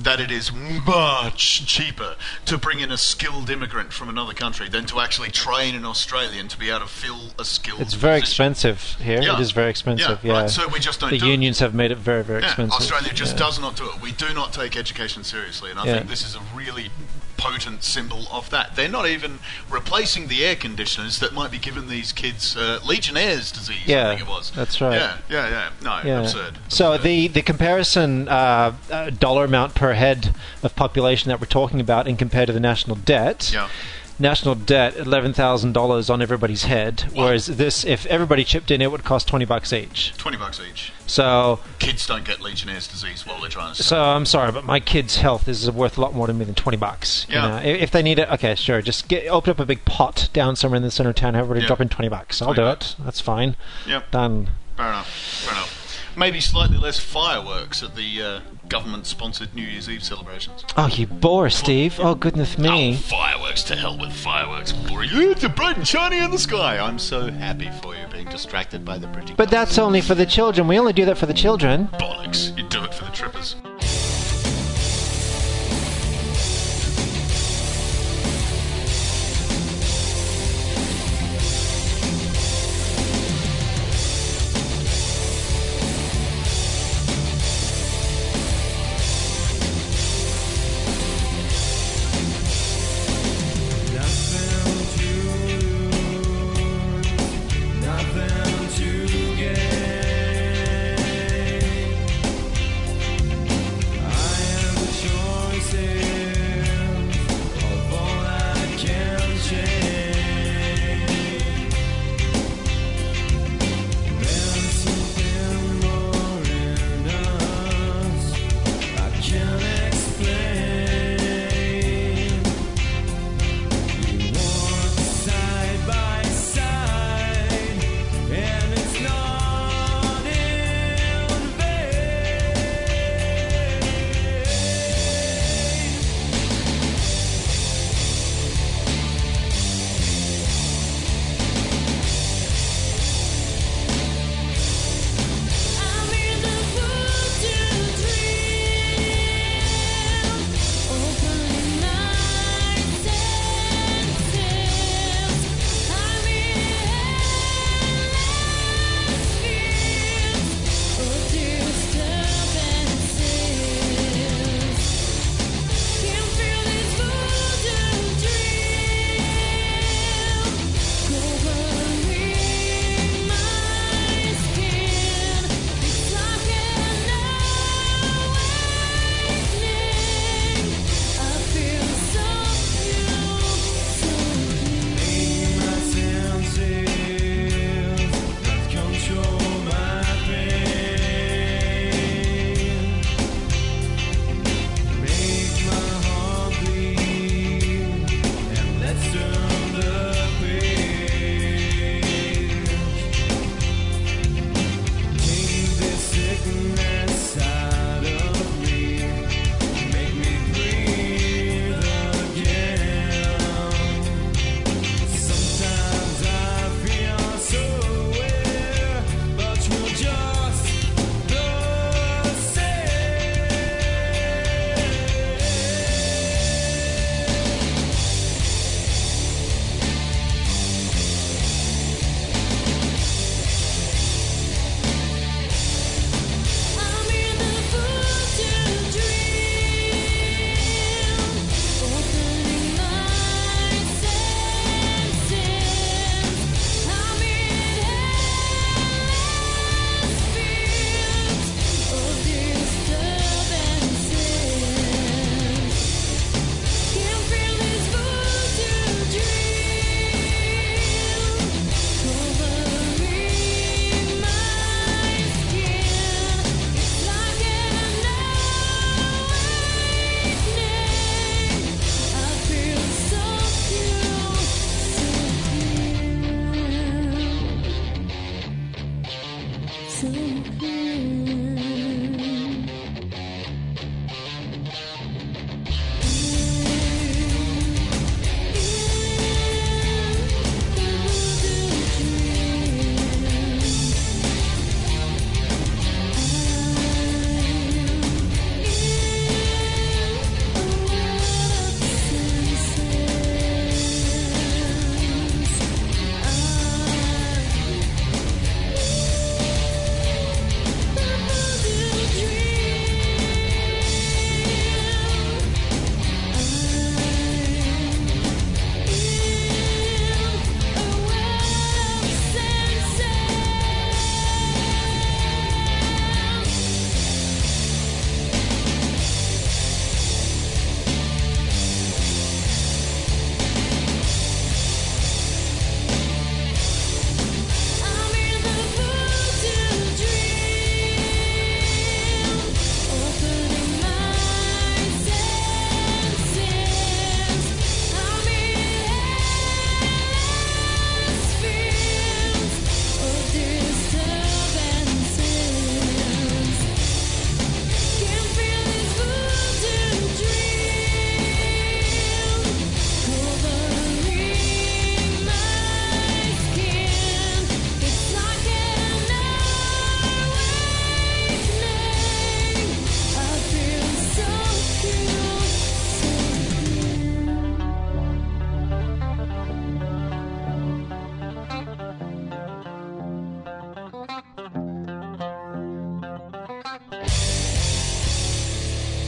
Speaker 3: that it is much cheaper to bring in a skilled immigrant from another country than to actually train an Australian to be able to fill a skilled
Speaker 2: It's very
Speaker 3: position.
Speaker 2: expensive here.
Speaker 3: Yeah.
Speaker 2: It is very expensive, yeah.
Speaker 3: Right. So we just don't
Speaker 2: the
Speaker 3: do
Speaker 2: unions have made it very, very expensive.
Speaker 3: Australia just does not do it. We do not take education seriously, and I think this is a really potent symbol of that. They're not even replacing the air conditioners that might be giving these kids Legionnaire's disease, I think it was.
Speaker 2: That's right.
Speaker 3: Yeah. No, absurd.
Speaker 2: So the comparison dollar amount per head of population that we're talking about in compared to the national debt.
Speaker 3: Yeah.
Speaker 2: National debt, $11,000 on everybody's head, whereas this, if everybody chipped in, it would cost $20 each.
Speaker 3: $20 each.
Speaker 2: So
Speaker 3: kids don't get Legionnaire's disease while they're trying to.
Speaker 2: So I'm sorry, but my kid's health is worth a lot more to me than $20.
Speaker 3: Yeah.
Speaker 2: You know? If they need it, okay, sure. Just open up a big pot down somewhere in the center of town. Everybody drop in $20. I'll do it. That's fine.
Speaker 3: Yep.
Speaker 2: Done.
Speaker 3: Fair enough. Maybe slightly less fireworks at the government-sponsored New Year's Eve celebrations.
Speaker 2: Oh, you bore, Steve. Oh, goodness me.
Speaker 3: Oh, fireworks, to hell with fireworks. Boring. It's a bright and shiny in the sky. I'm so happy for you being distracted by the pretty
Speaker 2: But that's only for the children. We only do that for the children.
Speaker 3: bollocks. You do it for the trippers.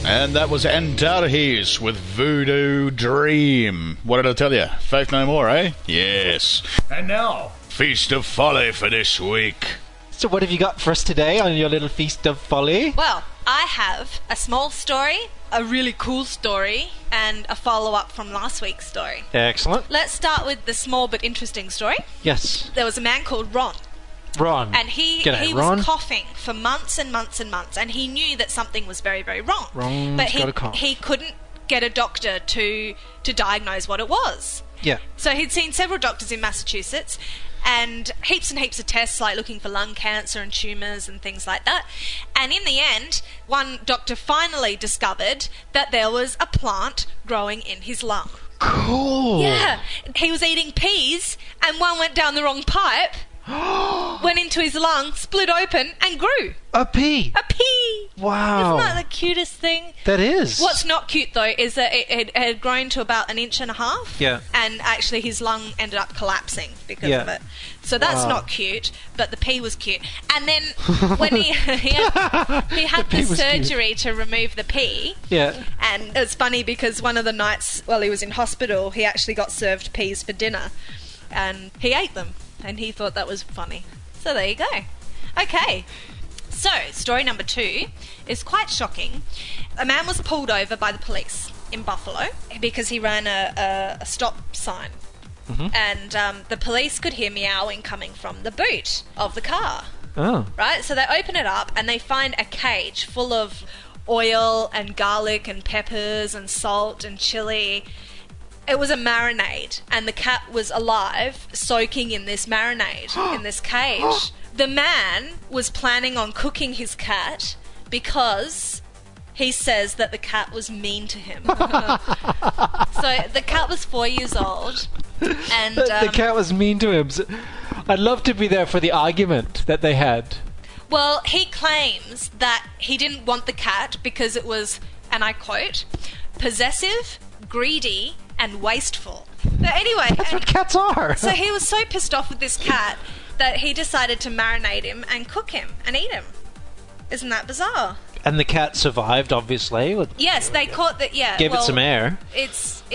Speaker 3: And that was Antarhis with Voodoo Dream. What did I tell you? Faith no more, eh? Yes. And now, Feast of Folly for this week.
Speaker 2: So what have you got for us today on your little Feast of Folly?
Speaker 4: Well, I have a small story, a really cool story, and a follow-up from last week's story.
Speaker 2: Excellent.
Speaker 4: Let's start with the small but interesting story.
Speaker 2: Yes.
Speaker 4: There was a man called Ron.
Speaker 2: Ron.
Speaker 4: And he
Speaker 2: Ron.
Speaker 4: was coughing for months and months and months, and he knew that something was very, very wrong.
Speaker 2: Ron's got a cough.
Speaker 4: He couldn't get a doctor to diagnose what it was.
Speaker 2: Yeah.
Speaker 4: So he'd seen several doctors in Massachusetts, and heaps of tests, like looking for lung cancer and tumours and things like that. And in the end, one doctor finally discovered that there was a plant growing in his lung.
Speaker 2: Cool.
Speaker 4: Yeah. He was eating peas, and one went down the wrong pipe, went into his lung, split open, and grew.
Speaker 2: A pea.
Speaker 4: A pea.
Speaker 2: Wow.
Speaker 4: Isn't that the cutest thing?
Speaker 2: That is.
Speaker 4: What's not cute, though, is that it had grown to about 1.5 inches.
Speaker 2: Yeah.
Speaker 4: And actually his lung ended up collapsing because of it. So that's not cute, but the pea was cute. And then when he had the surgery to remove the pea.
Speaker 2: Yeah.
Speaker 4: And it's funny because one of the nights while he was in hospital, he actually got served peas for dinner. And he ate them. And he thought that was funny. So there you go. Okay. So, story number 2 is quite shocking. A man was pulled over by the police in Buffalo because he ran a stop sign. Mm-hmm. And the police could hear meowing coming from the boot of the car.
Speaker 2: Oh.
Speaker 4: Right? So they open it up and they find a cage full of oil and garlic and peppers and salt and chili. It was a marinade, and the cat was alive, soaking in this marinade, in this cage. The man was planning on cooking his cat because he says that the cat was mean to him. So the cat was 4 years old, and
Speaker 2: the cat was mean to him. I'd love to be there for the argument that they had.
Speaker 4: Well, he claims that he didn't want the cat because it was, and I quote, possessive, greedy, and wasteful. But anyway,
Speaker 2: that's what cats are.
Speaker 4: So he was so pissed off with this cat that he decided to marinate him and cook him and eat him. Isn't that bizarre?
Speaker 2: And the cat survived, obviously.
Speaker 4: Yes, they caught that. Yeah,
Speaker 2: gave it some air.
Speaker 4: It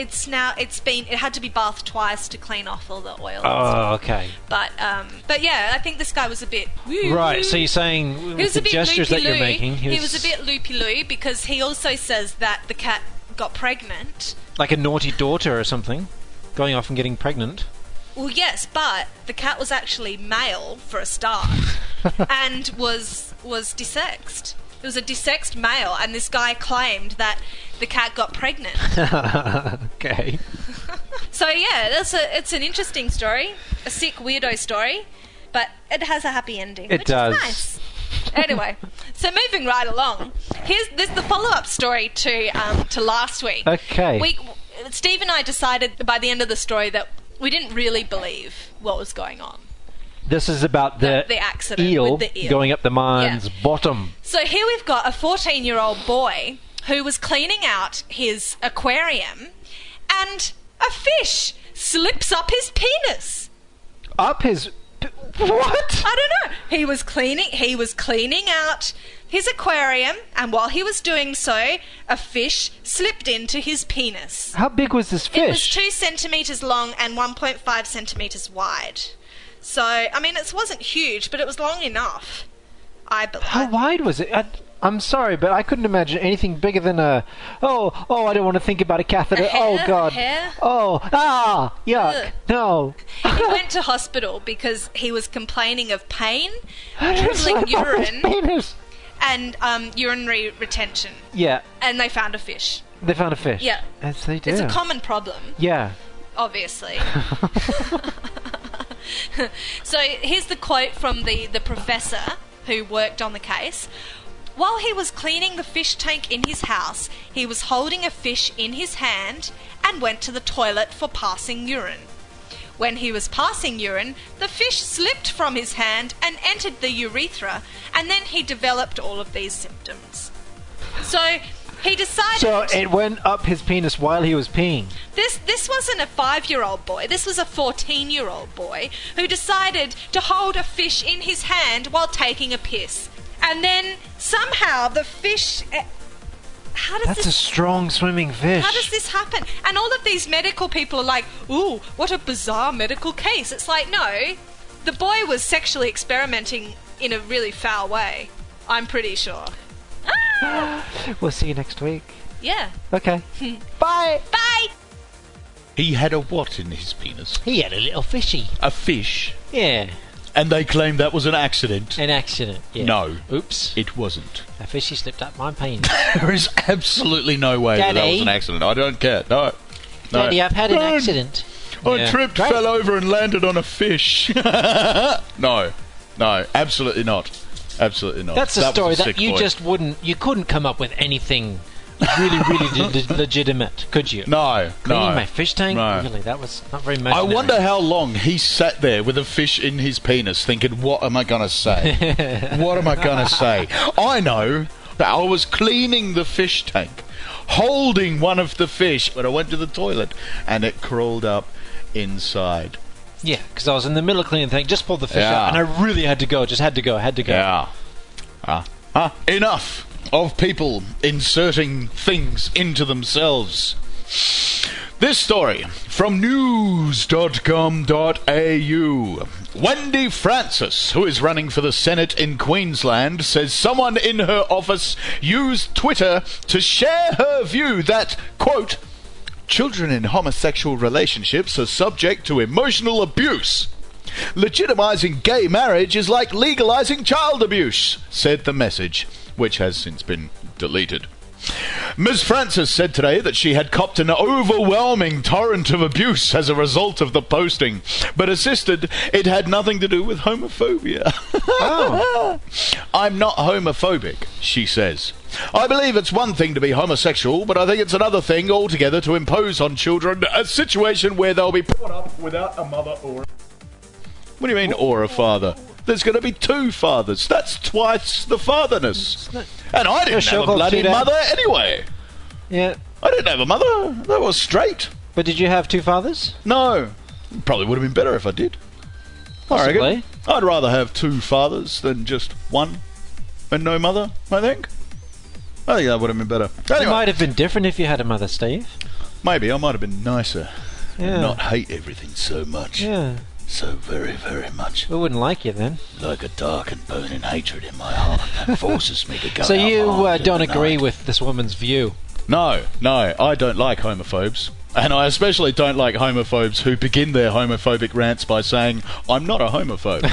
Speaker 4: had to be bathed twice to clean off all the oil.
Speaker 2: Oh, okay.
Speaker 4: But yeah, I think this guy was a bit
Speaker 2: right. So you're saying with the gestures that you're making,
Speaker 4: he was a bit loopy-loo because he also says that the cat got pregnant.
Speaker 2: Like a naughty daughter or something, going off and getting pregnant.
Speaker 4: Well, yes, but the cat was actually male for a start, and was desexed. It was a desexed male, and this guy claimed that the cat got pregnant.
Speaker 2: Okay.
Speaker 4: So yeah, it's an interesting story, a sick weirdo story, but it has a happy ending.
Speaker 2: It
Speaker 4: which
Speaker 2: does.
Speaker 4: Is nice. Anyway, so moving right along, this the follow-up story to last week.
Speaker 2: Okay.
Speaker 4: Steve and I decided by the end of the story that we didn't really believe what was going on.
Speaker 2: This is about the
Speaker 4: accident
Speaker 2: eel,
Speaker 4: with the eel
Speaker 2: going up the mine's bottom.
Speaker 4: So here we've got a 14-year-old boy who was cleaning out his aquarium, and a fish slips up his penis.
Speaker 2: Up his... What?
Speaker 4: I don't know. He was cleaning out his aquarium, and while he was doing so, a fish slipped into his penis.
Speaker 2: How big was this fish?
Speaker 4: It was 2 centimetres long and 1.5 centimetres wide. So, I mean, it wasn't huge, but it was long enough, I believe.
Speaker 2: How wide was it? I'm sorry, but I couldn't imagine anything bigger than a... Oh, I don't want to think about a catheter. Oh, God.
Speaker 4: A hair?
Speaker 2: Oh, yuck.
Speaker 4: Ugh.
Speaker 2: No.
Speaker 4: He went to hospital because he was complaining of pain, dribbling urine,
Speaker 2: penis.
Speaker 4: and urinary retention.
Speaker 2: Yeah.
Speaker 4: And they found a fish.
Speaker 2: They found a fish.
Speaker 4: Yeah.
Speaker 2: As they do.
Speaker 4: It's a common problem.
Speaker 2: Yeah.
Speaker 4: Obviously. So here's the quote from the professor who worked on the case. While he was cleaning the fish tank in his house, he was holding a fish in his hand and went to the toilet for passing urine. When he was passing urine, the fish slipped from his hand and entered the urethra, and then he developed all of these symptoms. So he decided...
Speaker 2: So it went up his penis while he was peeing.
Speaker 4: This wasn't a 5-year-old boy. This was a 14-year-old boy who decided to hold a fish in his hand while taking a piss. And then somehow the fish how does
Speaker 2: That's a
Speaker 4: this...
Speaker 2: strong swimming fish.
Speaker 4: How does this happen? And all of these medical people are like, ooh, what a bizarre medical case. It's like, no, the boy was sexually experimenting in a really foul way. I'm pretty sure. Ah!
Speaker 2: We'll see you next week.
Speaker 4: Yeah.
Speaker 2: Okay. Bye.
Speaker 4: Bye!
Speaker 1: He had a what in his penis?
Speaker 2: He had a little fishy.
Speaker 1: A fish.
Speaker 2: Yeah.
Speaker 1: And they claimed that was an accident.
Speaker 2: An accident, yeah.
Speaker 1: No.
Speaker 2: Oops.
Speaker 1: It wasn't.
Speaker 2: A fishy slipped up my penis.
Speaker 1: There is absolutely no way that
Speaker 2: Daddy?
Speaker 1: was an accident. I don't care. No.
Speaker 2: Daddy, I've had an accident.
Speaker 1: I tripped,
Speaker 2: Great.
Speaker 1: fell over and landed on a fish. No, absolutely not. Absolutely not.
Speaker 2: That's a
Speaker 1: That
Speaker 2: story
Speaker 1: was a
Speaker 2: that
Speaker 1: sick
Speaker 2: you
Speaker 1: boy.
Speaker 2: just you couldn't come up with anything really legitimate, could you?
Speaker 1: No,
Speaker 2: Cleaning my fish tank?
Speaker 1: No.
Speaker 2: Really, that was not very
Speaker 1: I
Speaker 2: mercenary.
Speaker 1: wonder how long he sat there with a fish in his penis thinking, what am I going to say? What am I going to say? I know that I was cleaning the fish tank, holding one of the fish, but I went to the toilet and it crawled up inside.
Speaker 2: Yeah, because I was in the middle of cleaning the thing, just pulled the fish
Speaker 1: Yeah.
Speaker 2: out, and I really had to go. Just had to go.
Speaker 1: Yeah. Enough of people inserting things into themselves. This story from news.com.au. Wendy Francis, who is running for the Senate in Queensland, says someone in her office used Twitter to share her view that, quote, children in homosexual relationships are subject to emotional abuse. Legitimizing gay marriage is like legalizing child abuse, said the message, which has since been deleted. Ms. Francis said today that she had copped an overwhelming torrent of abuse as a result of the posting, but insisted it had nothing to do with homophobia.
Speaker 2: Oh.
Speaker 1: I'm not homophobic, she says. I believe it's one thing to be homosexual, but I think it's another thing altogether to impose on children a situation where they'll be brought up without a mother or... What do you mean, or a father? There's going to be two fathers. That's twice the fatherness. And I didn't have a bloody mother anyway.
Speaker 2: Yeah.
Speaker 1: I didn't have a mother. That was straight.
Speaker 2: But did you have two fathers?
Speaker 1: No. Probably would have been better if I did. I reckon.
Speaker 2: Possibly.
Speaker 1: I'd rather have two fathers than just one and no mother, I think. I think that would have been better.
Speaker 2: It
Speaker 1: Anyway,
Speaker 2: might have been different if you had a mother, Steve.
Speaker 1: maybe I might have been nicer.
Speaker 2: Yeah.
Speaker 1: And not hate everything so much.
Speaker 2: Yeah.
Speaker 1: So very, very much.
Speaker 2: We wouldn't like you then.
Speaker 1: Like a dark and burning hatred in my heart that forces me to go
Speaker 2: So
Speaker 1: out
Speaker 2: you
Speaker 1: armed in
Speaker 2: don't
Speaker 1: the
Speaker 2: agree
Speaker 1: night.
Speaker 2: with this woman's view?
Speaker 1: No, I don't like homophobes. And I especially don't like homophobes who begin their homophobic rants by saying, I'm not a homophobe.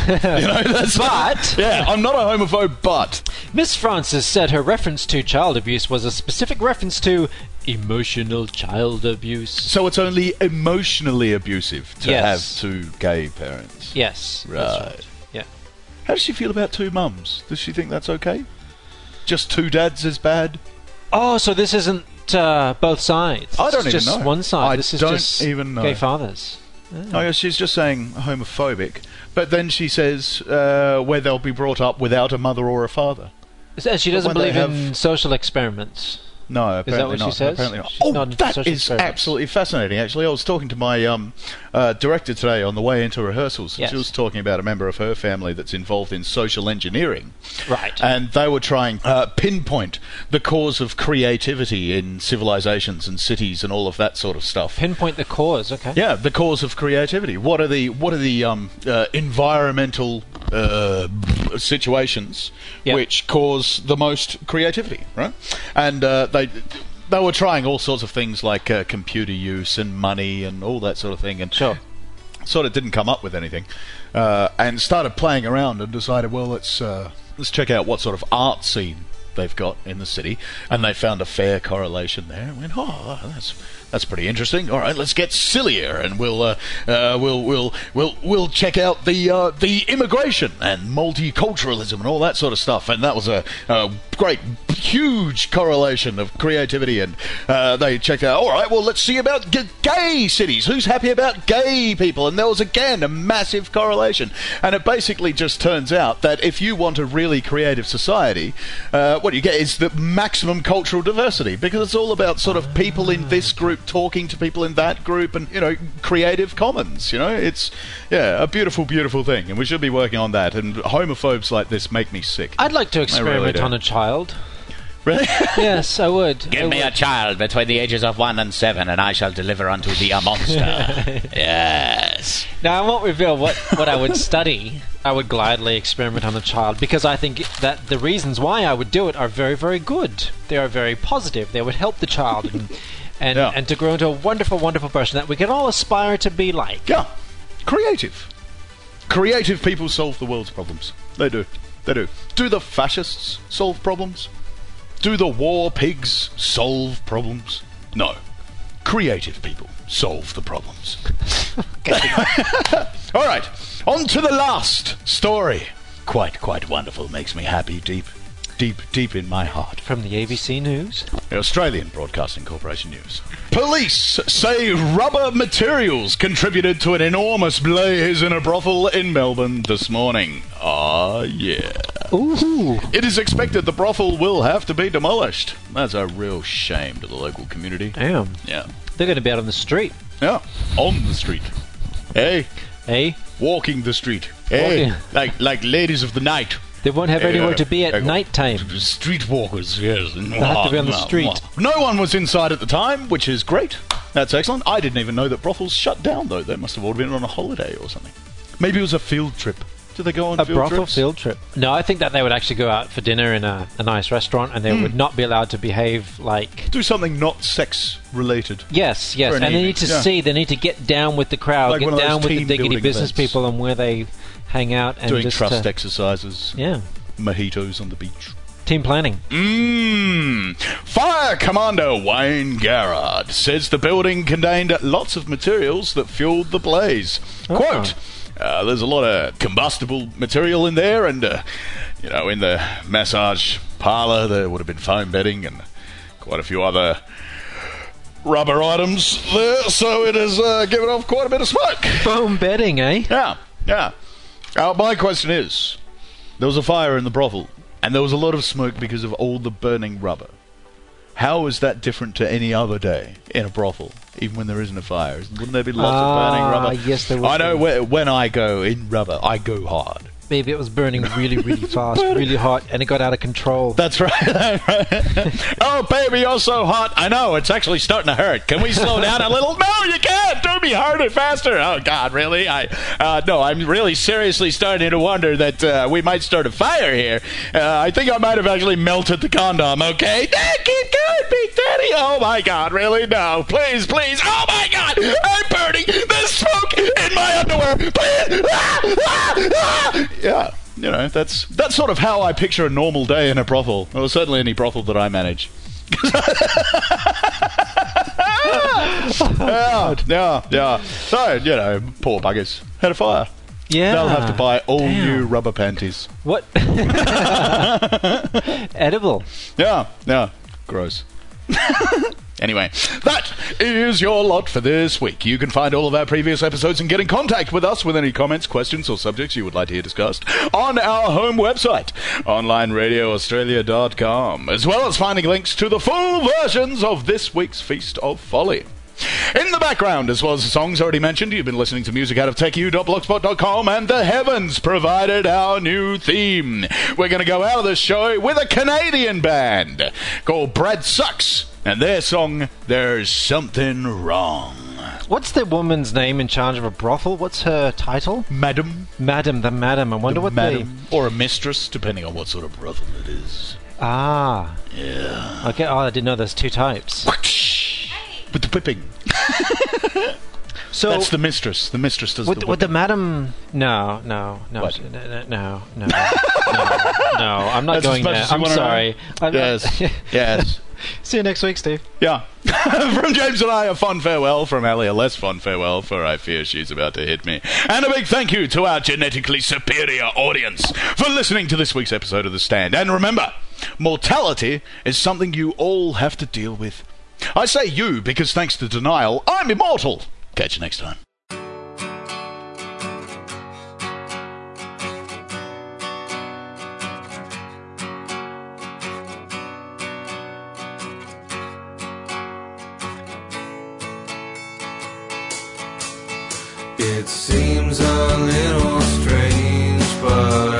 Speaker 2: But...
Speaker 1: Yeah, I'm not a homophobe, but...
Speaker 2: Miss Francis said her reference to child abuse was a specific reference to emotional child abuse.
Speaker 1: So it's only emotionally abusive to
Speaker 2: Yes.
Speaker 1: have two gay parents.
Speaker 2: Yes.
Speaker 1: Right.
Speaker 2: That's right. Yeah.
Speaker 1: How does she feel about two mums? Does she think that's okay? Just two dads is bad?
Speaker 2: Oh, so this isn't both sides.
Speaker 1: I don't
Speaker 2: It's
Speaker 1: even
Speaker 2: just
Speaker 1: know.
Speaker 2: one side.
Speaker 1: I
Speaker 2: This is
Speaker 1: don't
Speaker 2: just
Speaker 1: even know.
Speaker 2: gay fathers.
Speaker 1: Oh, yeah, she's just saying homophobic. But then she says where they'll be brought up without a mother or a father.
Speaker 2: And she doesn't
Speaker 1: when they
Speaker 2: believe in
Speaker 1: have-
Speaker 2: social experiments.
Speaker 1: No, apparently
Speaker 2: Is that what
Speaker 1: not.
Speaker 2: she says?
Speaker 1: Apparently not.
Speaker 2: She's
Speaker 1: Oh,
Speaker 2: not into
Speaker 1: that
Speaker 2: social
Speaker 1: is
Speaker 2: experiments.
Speaker 1: absolutely fascinating. Actually, I was talking to my director today on the way into rehearsals. And
Speaker 2: Yes.
Speaker 1: She was talking about a member of her family that's involved in social engineering.
Speaker 2: Right.
Speaker 1: And they were trying pinpoint the cause of creativity in civilizations and cities and all of that sort of stuff.
Speaker 2: Pinpoint the cause, okay.
Speaker 1: Yeah, the cause of creativity. What are the environmental situations
Speaker 2: Yep.
Speaker 1: which cause the most creativity, right? And they were trying all sorts of things like computer use and money and all that sort of thing, and
Speaker 2: Sure.
Speaker 1: sort of didn't come up with anything, and started playing around and decided, well, let's check out what sort of art scene they've got in the city, and they found a fair correlation there. And went, oh, that's pretty interesting. All right, let's get sillier, and we'll check out the immigration and multiculturalism and all that sort of stuff. And that was a great, huge correlation of creativity. And they checked out. All right, well, let's see about gay cities. Who's happy about gay people? And there was again a massive correlation. And it basically just turns out that if you want a really creative society, what you get is the maximum cultural diversity, because it's all about sort of people in this group talking to people in that group, and creative commons. It's a beautiful, beautiful thing, and we should be working on that. And homophobes like this make me sick.
Speaker 2: I'd like to
Speaker 1: really
Speaker 2: experiment
Speaker 1: do.
Speaker 2: on a child.
Speaker 1: Really?
Speaker 2: Yes, I would.
Speaker 5: Give me a child between the ages of 1 and 7, and I shall deliver unto thee a monster. Yes.
Speaker 2: Now, I won't reveal what I would study. I would gladly experiment on a child because I think that the reasons why I would do it are very, very good. They are very positive. They would help the child and to grow into a wonderful, wonderful person that we can all aspire to be like.
Speaker 1: Yeah. Creative. Creative people solve the world's problems. They do. They do. Do the fascists solve problems? Do the war pigs solve problems? No. Creative people solve the problems. All right. On to the last story. Quite wonderful. Makes me happy deep in my heart.
Speaker 2: From the ABC News.
Speaker 1: The Australian Broadcasting Corporation News. Police say rubber materials contributed to an enormous blaze in a brothel in Melbourne this morning. Ah, yeah.
Speaker 2: Ooh.
Speaker 1: It is expected the brothel will have to be demolished. That's a real shame to the local community.
Speaker 2: Damn.
Speaker 1: Yeah.
Speaker 2: They're going to be out on the street.
Speaker 1: Yeah. On the street. Hey.
Speaker 2: Hey.
Speaker 1: Walking the street. Hey.
Speaker 2: Walking.
Speaker 1: Like ladies of the night.
Speaker 2: They won't have anywhere to be at night time.
Speaker 1: Streetwalkers, yes.
Speaker 2: They'll have to be on the street.
Speaker 1: No one was inside at the time, which is great. That's excellent. I didn't even know that brothels shut down, though. They must have all been on a holiday or something. Maybe it was a field trip. Did they go on
Speaker 2: a
Speaker 1: field
Speaker 2: brothel
Speaker 1: trips?
Speaker 2: field trip? No, I think that they would actually go out for dinner in a nice restaurant, and they would not be allowed to behave like...
Speaker 1: Do something not sex-related.
Speaker 2: Yes, and they need to see, they need to get down with the crowd,
Speaker 1: Like
Speaker 2: get down with the diggity
Speaker 1: team-building
Speaker 2: business
Speaker 1: events.
Speaker 2: people and where they hang out. And
Speaker 1: Doing
Speaker 2: just,
Speaker 1: trust exercises.
Speaker 2: Yeah.
Speaker 1: Mojitos on the beach.
Speaker 2: Team planning.
Speaker 1: Fire Commander Wayne Garrard says the building contained lots of materials that fueled the blaze.
Speaker 2: Oh.
Speaker 1: Quote, there's a lot of combustible material in there, and, in the massage parlour there would have been foam bedding and quite a few other rubber items there, so it has given off quite a bit of smoke.
Speaker 2: Foam bedding, eh?
Speaker 1: Yeah. My question is, there was a fire in the brothel, and there was a lot of smoke because of all the burning rubber. How is that different to any other day in a brothel, even when there isn't a fire? Wouldn't there be lots of burning rubber?
Speaker 2: Yes, there would.
Speaker 1: I know when I go in rubber, I go hard.
Speaker 2: Maybe it was burning really, really fast, really hot, and it got out of control.
Speaker 1: That's right. Oh, baby, you're so hot. I know, it's actually starting to hurt. Can we slow down a little? No, you can't. Do me harder, faster. Oh, God, really? No, I'm really seriously starting to wonder that we might start a fire here. I think I might have actually melted the condom, okay? Keep going, Big Daddy. Oh, my God, really? No, please. Oh, my God, I'm burning. There's smoke in my underwear. Please. Yeah, that's sort of how I picture a normal day in a brothel. Or certainly any brothel that I manage. Yeah. So, poor buggers had a fire.
Speaker 2: Yeah.
Speaker 1: They'll have to buy all new rubber panties.
Speaker 2: What? Edible.
Speaker 1: Yeah. Gross. Anyway, that is your lot for this week. You can find all of our previous episodes and get in contact with us with any comments, questions, or subjects you would like to hear discussed on our home website, onlineradioaustralia.com, as well as finding links to the full versions of this week's Feast of Folly. In the background, as well as the songs already mentioned, you've been listening to music out of techu.blogspot.com, and the Heavens provided our new theme. We're going to go out of this show with a Canadian band called Brad Sucks, and their song, There's Something Wrong.
Speaker 2: What's the woman's name in charge of a brothel? What's her title?
Speaker 1: Madam.
Speaker 2: The madam. I wonder what
Speaker 1: madam. Or a mistress, depending on what sort of brothel it is.
Speaker 2: Ah.
Speaker 1: Yeah.
Speaker 2: Okay, I didn't know there's two types.
Speaker 1: With the whipping.
Speaker 2: So
Speaker 1: that's the mistress. The mistress does the whipping.
Speaker 2: With the madam... No.
Speaker 1: What?
Speaker 2: No. I'm not going there. I'm sorry.
Speaker 1: Yes.
Speaker 2: See you next week, Steve.
Speaker 1: Yeah. From James and I, a fond farewell. From Ali, a less fond farewell, for I fear she's about to hit me. And a big thank you to our genetically superior audience for listening to this week's episode of The Stand. And remember, mortality is something you all have to deal with. I say you because thanks to denial, I'm immortal. Catch you next time.
Speaker 6: It seems a little strange, but